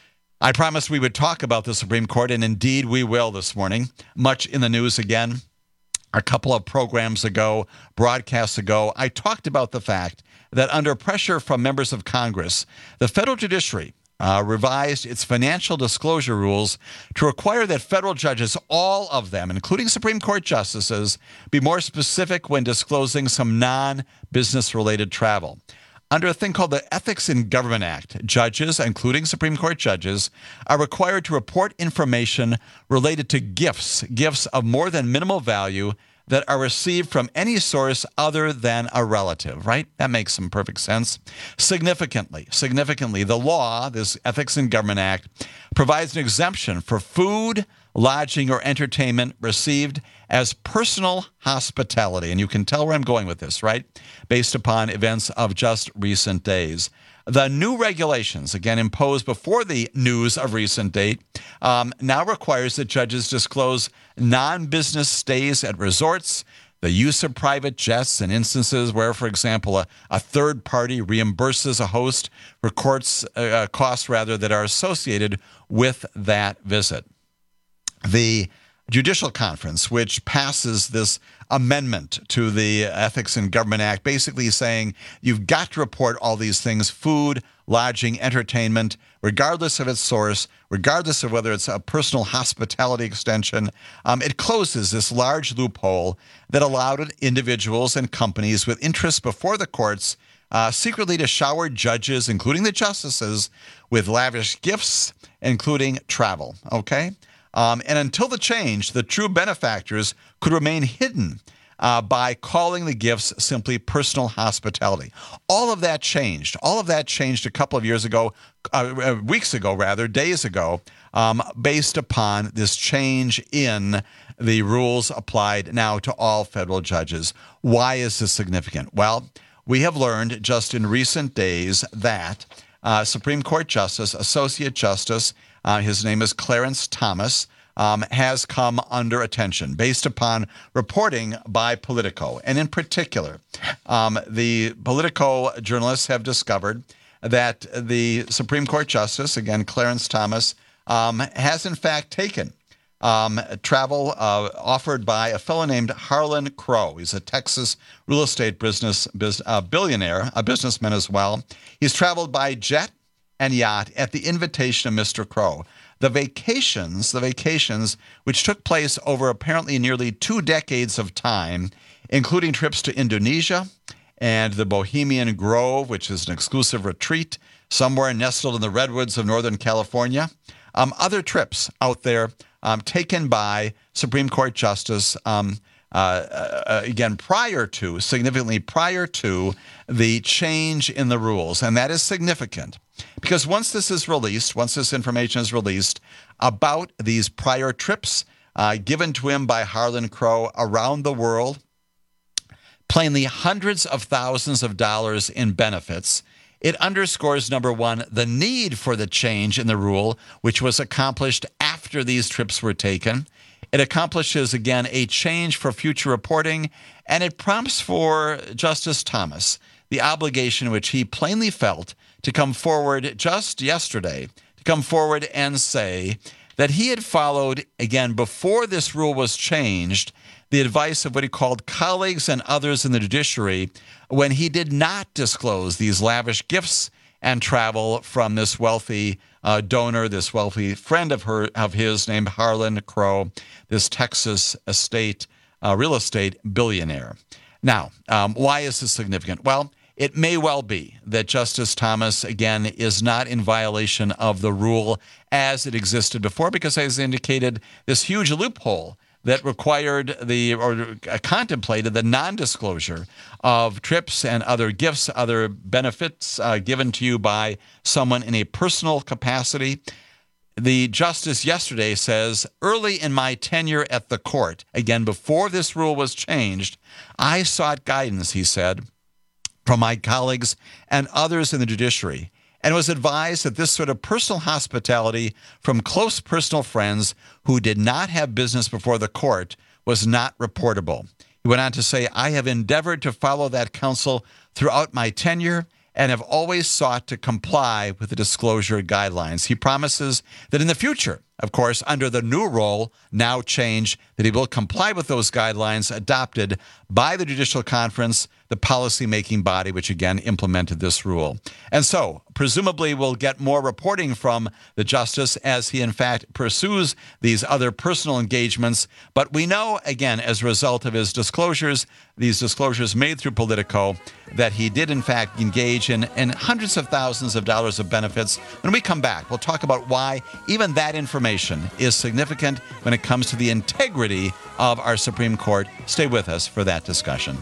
I promised we would talk about the Supreme Court, and indeed we will this morning. Much in the news again. A couple of programs ago, broadcasts ago, I talked about the fact that under pressure from members of Congress, the federal judiciary uh, revised its financial disclosure rules to require that federal judges, all of them, including Supreme Court justices, be more specific when disclosing some non-business related travel. Under a thing called the Ethics in Government Act, judges, including Supreme Court judges, are required to report information related to gifts, gifts of more than minimal value that are received from any source other than a relative, right? That makes some perfect sense. Significantly, significantly, the law, this Ethics in Government Act, provides an exemption for food, lodging, or entertainment received as personal hospitality. And you can tell where I'm going with this, right? Based upon events of just recent days. The new regulations, again imposed before the news of recent date, um, now requires that judges disclose non-business stays at resorts, the use of private jets in instances where, for example, a, a third party reimburses a host for courts uh, costs rather that are associated with that visit. The Judicial Conference, which passes this amendment to the Ethics in Government Act, basically saying you've got to report all these things: food, lodging, entertainment, regardless of its source, regardless of whether it's a personal hospitality extension. Um, it closes this large loophole that allowed individuals and companies with interests before the courts uh, secretly to shower judges, including the justices, with lavish gifts, including travel. Okay? Um, and until the change, the true benefactors could remain hidden uh, by calling the gifts simply personal hospitality. All of that changed. All of that changed a couple of years ago, uh, weeks ago, rather, days ago, um, based upon this change in the rules applied now to all federal judges. Why is this significant? Well, we have learned just in recent days that uh, Supreme Court Justice, Associate Justice, Uh, his name is Clarence Thomas, um, has come under attention based upon reporting by Politico. And in particular, um, the Politico journalists have discovered that the Supreme Court Justice, again, Clarence Thomas, um, has in fact taken um, travel uh, offered by a fellow named Harlan Crow. He's a Texas real estate business, biz, uh, billionaire, a businessman as well. He's traveled by jet and yacht at the invitation of Mister Crow. The vacations, the vacations, which took place over apparently nearly two decades of time, including trips to Indonesia and the Bohemian Grove, which is an exclusive retreat somewhere nestled in the redwoods of Northern California. Um, other trips out there um, taken by Supreme Court Justice, um, uh, uh, again, prior to, significantly prior to the change in the rules. And that is significant because once this is released, once this information is released about these prior trips uh, given to him by Harlan Crow around the world, plainly hundreds of thousands of dollars in benefits, it underscores, number one, the need for the change in the rule, which was accomplished after these trips were taken. It accomplishes, again, a change for future reporting, and it prompts for Justice Thomas the obligation which he plainly felt to come forward just yesterday, to come forward and say that he had followed, again, before this rule was changed, the advice of what he called colleagues and others in the judiciary when he did not disclose these lavish gifts and travel from this wealthy uh, donor, this wealthy friend of her of his named Harlan Crow, this Texas estate, uh, real estate billionaire. Now, um, why is this significant? Well, it may well be that Justice Thomas, again, is not in violation of the rule as it existed before because, as indicated, this huge loophole that required the or contemplated the non-disclosure of trips and other gifts, other benefits uh, given to you by someone in a personal capacity. The justice yesterday says, early in my tenure at the court, again, before this rule was changed, I sought guidance, he said, from my colleagues and others in the judiciary, and was advised that this sort of personal hospitality from close personal friends who did not have business before the court was not reportable. He went on to say, I have endeavored to follow that counsel throughout my tenure and have always sought to comply with the disclosure guidelines. He promises that in the future, of course, under the new rule, now changed, that he will comply with those guidelines adopted by the Judicial Conference, the policy-making body, which again implemented this rule. And so, presumably, we'll get more reporting from the justice as he, in fact, pursues these other personal engagements. But we know, again, as a result of his disclosures, these disclosures made through Politico, that he did, in fact, engage in, in hundreds of thousands of dollars of benefits. When we come back, we'll talk about why even that information is significant when it comes to the integrity of our Supreme Court. Stay with us for that discussion.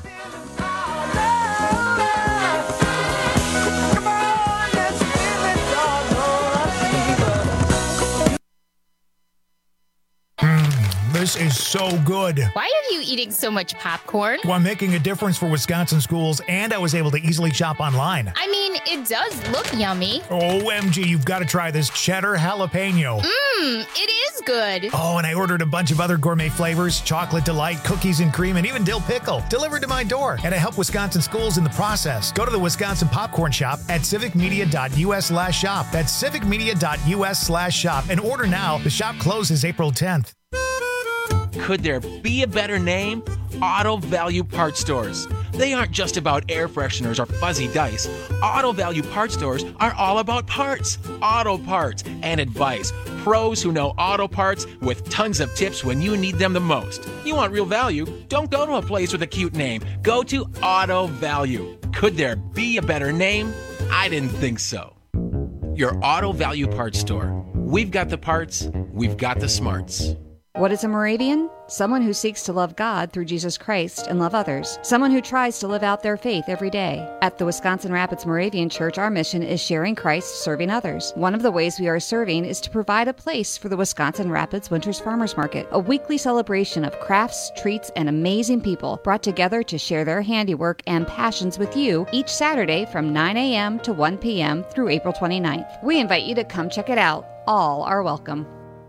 This is is so good. Why are you eating so much popcorn? While making a difference for Wisconsin schools, and I was able to easily shop online. I mean, it does look yummy. O M G, you've got to try this cheddar jalapeno. Mmm, it is good. Oh, and I ordered a bunch of other gourmet flavors, chocolate delight, cookies and cream, and even dill pickle, delivered to my door. And I help Wisconsin schools in the process. Go to the Wisconsin Popcorn Shop at civicmedia.us slash shop. That's civicmedia.us slash shop. And order now. The shop closes April tenth. Could there be a better name? Auto Value Parts Stores. They aren't just about air fresheners or fuzzy dice. Auto Value Parts Stores are all about parts, auto parts, and advice. Pros who know auto parts with tons of tips when you need them the most. You want real value? Don't go to a place with a cute name. Go to Auto Value. Could there be a better name? I didn't think so. Your Auto Value Parts Store. We've got the parts, we've got the smarts. What is a Moravian? Someone who seeks to love God through Jesus Christ and love others. Someone who tries to live out their faith every day. At the Wisconsin Rapids Moravian Church, our mission is sharing Christ, serving others. One of the ways we are serving is to provide a place for the Wisconsin Rapids Winters Farmers Market, a weekly celebration of crafts, treats, and amazing people brought together to share their handiwork and passions with you each Saturday from nine a.m. to one p.m. through April twenty-ninth. We invite you to come check it out. All are welcome.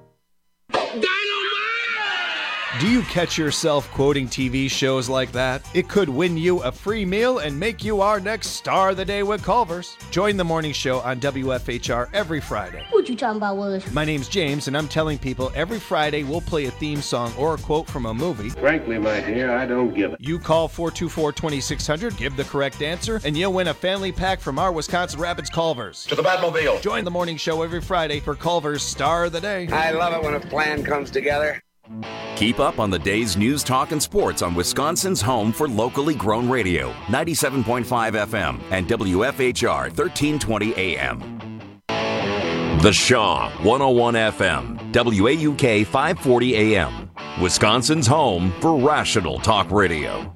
Do you catch yourself quoting T V shows like that? It could win you a free meal and make you our next star of the day with Culver's. Join the morning show on W F H R every Friday. What you talking about, Willis? My name's James, and I'm telling people every Friday we'll play a theme song or a quote from a movie. Frankly, my dear, I don't give it. You call four two four, two six zero zero, give the correct answer, and you'll win a family pack from our Wisconsin Rapids Culver's. To the Batmobile. Join the morning show every Friday for Culver's Star of the Day. I love it when a plan comes together. Keep up on the day's news, talk, and sports on Wisconsin's home for locally grown radio, ninety-seven point five F M and W F H R thirteen twenty A M. The Shaw, one oh one F M, W A U K five forty A M. Wisconsin's home for rational talk radio.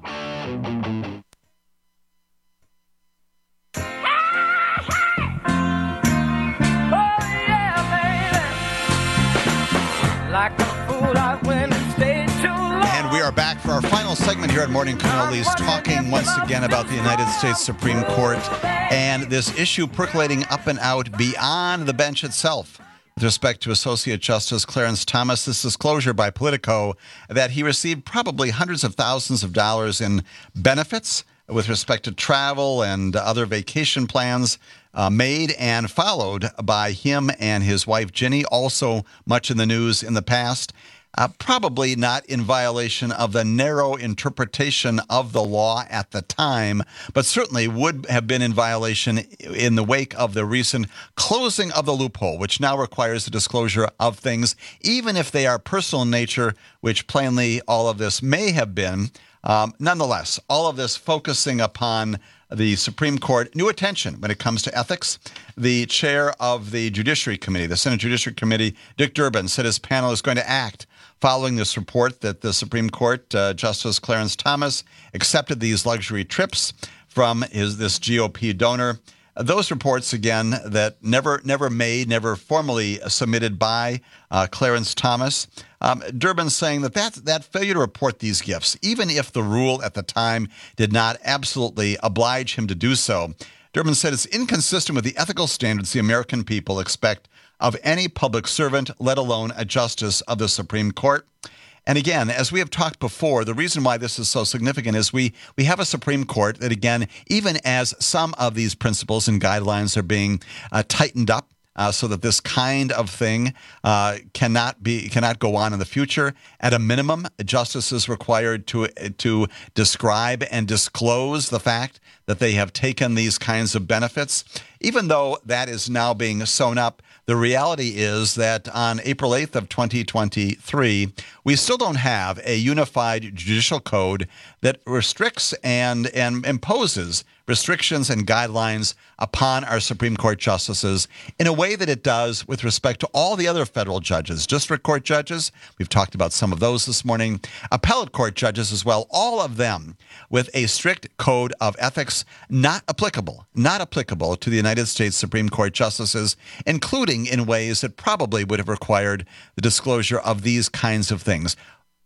And we are back for our final segment here at Morning Cannolis, talking once again about the United States Supreme Court and this issue percolating up and out beyond the bench itself. With respect to Associate Justice Clarence Thomas, this disclosure by Politico that he received probably hundreds of thousands of dollars in benefits with respect to travel and other vacation plans uh, made and followed by him and his wife, Ginny, also much in the news in the past. Uh, probably not in violation of the narrow interpretation of the law at the time, but certainly would have been in violation in the wake of the recent closing of the loophole, which now requires the disclosure of things, even if they are personal in nature, which plainly all of this may have been. Um, nonetheless, all of this focusing upon the Supreme Court, new attention when it comes to ethics. The chair of the Judiciary Committee, the Senate Judiciary Committee, Dick Durbin, said his panel is going to act following this report that the Supreme Court, uh, Justice Clarence Thomas, accepted these luxury trips from his this G O P donor. Those reports, again, that never never made, never formally submitted by uh, Clarence Thomas. Um, Durbin saying that, that that failure to report these gifts, even if the rule at the time did not absolutely oblige him to do so, Durbin said it's inconsistent with the ethical standards the American people expect of any public servant, let alone a justice of the Supreme Court. And again, as we have talked before, the reason why this is so significant is we we have a Supreme Court that, again, even as some of these principles and guidelines are being uh, tightened up uh, so that this kind of thing uh, cannot be cannot go on in the future, at a minimum, justice is required to to describe and disclose the fact that they have taken these kinds of benefits. Even though that is now being sewn up, the reality is that on April eighth of twenty twenty-three, we still don't have a unified judicial code that restricts and, and imposes restrictions and guidelines upon our Supreme Court justices in a way that it does with respect to all the other federal judges, district court judges. We've talked about some of those this morning, appellate court judges as well, all of them with a strict code of ethics not applicable, not applicable to the United States Supreme Court justices, including in ways that probably would have required the disclosure of these kinds of things.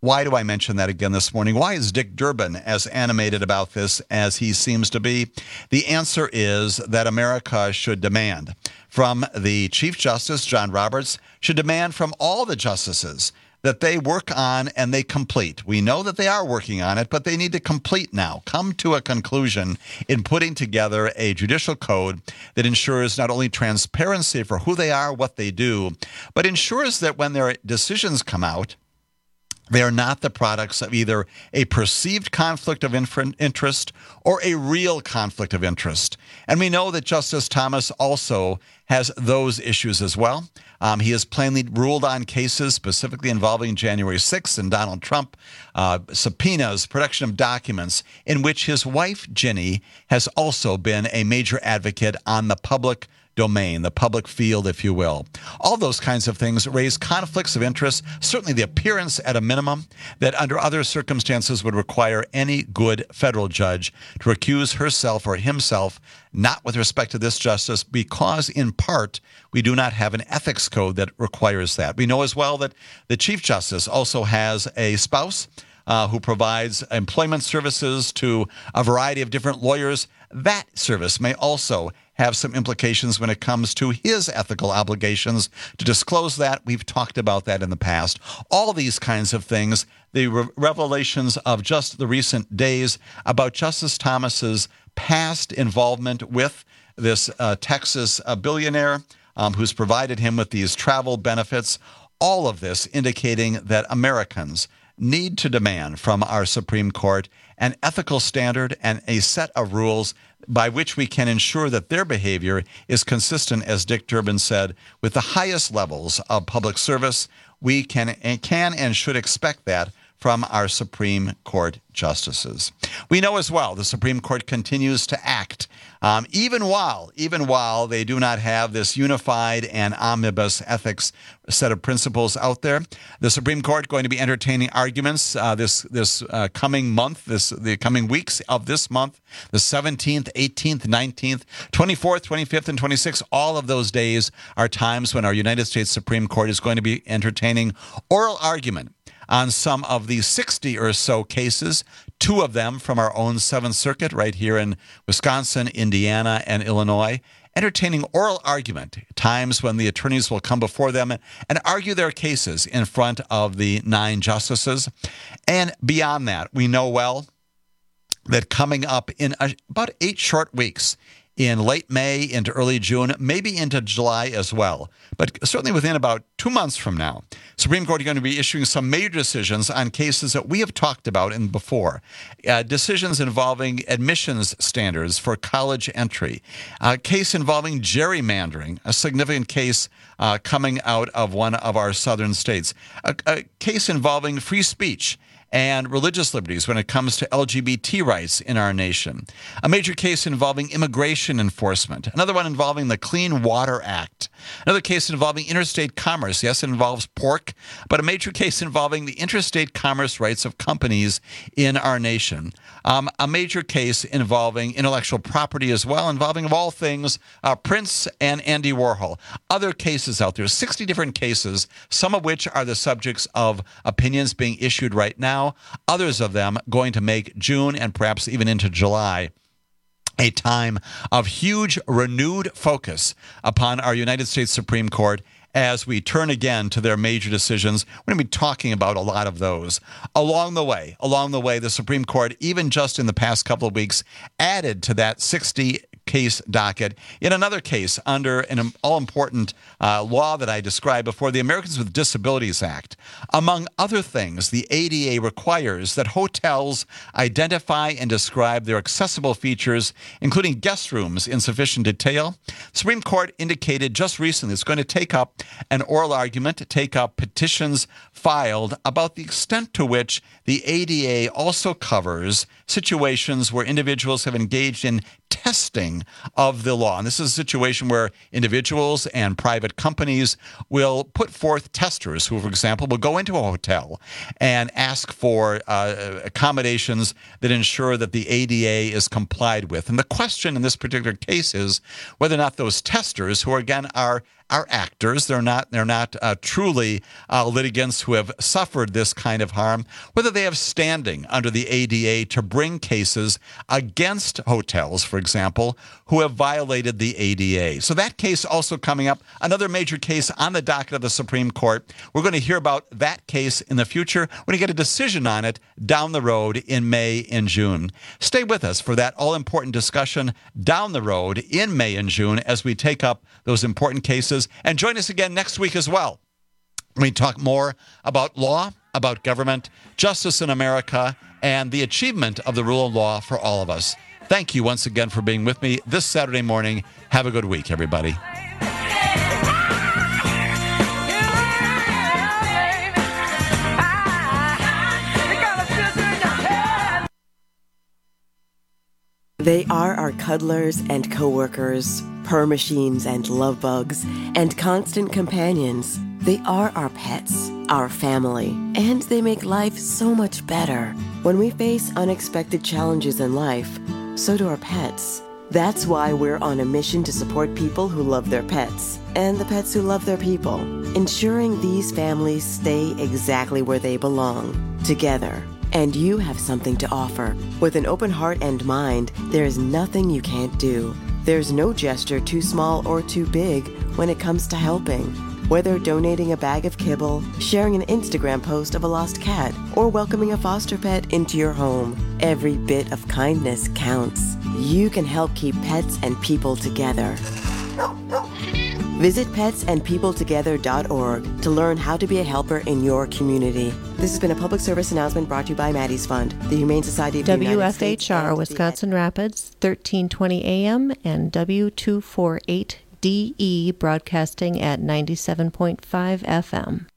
Why do I mention that again this morning? Why is Dick Durbin as animated about this as he seems to be? The answer is that America should demand from the Chief Justice, John Roberts, should demand from all the justices that they work on and they complete. We know that they are working on it, but they need to complete now, come to a conclusion in putting together a judicial code that ensures not only transparency for who they are, what they do, but ensures that when their decisions come out, they are not the products of either a perceived conflict of interest or a real conflict of interest. And we know that Justice Thomas also has those issues as well. Um, he has plainly ruled on cases specifically involving January sixth and Donald Trump, uh, subpoenas, production of documents, in which his wife, Ginny, has also been a major advocate on the public domain, the public field, if you will. All those kinds of things raise conflicts of interest, certainly the appearance at a minimum that under other circumstances would require any good federal judge to recuse herself or himself, not with respect to this justice, because in part we do not have an ethics code that requires that. We know as well that the Chief Justice also has a spouse Uh, who provides employment services to a variety of different lawyers. That service may also have some implications when it comes to his ethical obligations to disclose that. We've talked about that in the past. All these kinds of things, the re- revelations of just the recent days about Justice Thomas's past involvement with this uh, Texas uh, billionaire um, who's provided him with these travel benefits, all of this indicating that Americans need to demand from our Supreme Court an ethical standard and a set of rules by which we can ensure that their behavior is consistent, as Dick Durbin said, with the highest levels of public service. We can and can and should expect that from our Supreme Court justices. We know as well the Supreme Court continues to act, um, even while even while they do not have this unified and omnibus ethics set of principles out there. The Supreme Court going to be entertaining arguments uh, this this uh, coming month, this the coming weeks of this month, the seventeenth, eighteenth, nineteenth, twenty-fourth, twenty-fifth, and twenty-sixth. All of those days are times when our United States Supreme Court is going to be entertaining oral argument on some of the sixty or so cases, two of them from our own Seventh Circuit right here in Wisconsin, Indiana, and Illinois, entertaining oral argument, times when the attorneys will come before them and argue their cases in front of the nine justices. And beyond that, we know well that coming up in a, about eight short weeks, in late May into early June, maybe into July as well, but certainly within about two months from now, Supreme Court is going to be issuing some major decisions on cases that we have talked about in before, uh, decisions involving admissions standards for college entry, a case involving gerrymandering, a significant case uh, coming out of one of our southern states, a, a case involving free speech and religious liberties when it comes to L G B T rights in our nation. A major case involving immigration enforcement. Another one involving the Clean Water Act. Another case involving interstate commerce. Yes, it involves pork, but a major case involving the interstate commerce rights of companies in our nation. Um, a major case involving intellectual property as well, involving, of all things, uh, Prince and Andy Warhol. Other cases out there, sixty different cases, some of which are the subjects of opinions being issued right now. Others of them going to make June and perhaps even into July a time of huge renewed focus upon our United States Supreme Court as we turn again to their major decisions. We're going to be talking about a lot of those. Along the way, along the way, the Supreme Court, even just in the past couple of weeks, added to that sixty case docket in another case under an all-important uh, law that I described before, the Americans with Disabilities Act. Among other things, the A D A requires that hotels identify and describe their accessible features, including guest rooms, in sufficient detail. The Supreme Court indicated just recently it's going to take up an oral argument, to take up petitions filed about the extent to which the A D A also covers situations where individuals have engaged in testing of the law. And this is a situation where individuals and private companies will put forth testers who, for example, will go into a hotel and ask for uh, accommodations that ensure that the A D A is complied with. And the question in this particular case is whether or not those testers, who again are are actors. They're not they're not uh, truly uh, litigants who have suffered this kind of harm, whether they have standing under the A D A to bring cases against hotels, for example, who have violated the A D A. So that case also coming up, another major case on the docket of the Supreme Court. We're going to hear about that case in the future. We're going to get a decision on it down the road in May and June. Stay with us for that all-important discussion down the road in May and June as we take up those important cases. And join us again next week as well. We talk more about law, about government, justice in America, and the achievement of the rule of law for all of us. Thank you once again for being with me this Saturday morning. Have a good week, everybody. They are our cuddlers and coworkers, purr machines and love bugs, and constant companions. They are our pets, our family, and they make life so much better. When we face unexpected challenges in life, so do our pets. That's why we're on a mission to support people who love their pets and the pets who love their people, ensuring these families stay exactly where they belong, together. And you have something to offer. With an open heart and mind, there is nothing you can't do. There's no gesture too small or too big when it comes to helping. Whether donating a bag of kibble, sharing an Instagram post of a lost cat, or welcoming a foster pet into your home, every bit of kindness counts. You can help keep pets and people together. Visit pets and people together dot org to learn how to be a helper in your community. This has been a public service announcement brought to you by Maddie's Fund, the Humane Society of the United States. W F H R, Wisconsin Rapids, thirteen twenty A M, and W two forty-eight D E broadcasting at ninety-seven point five F M.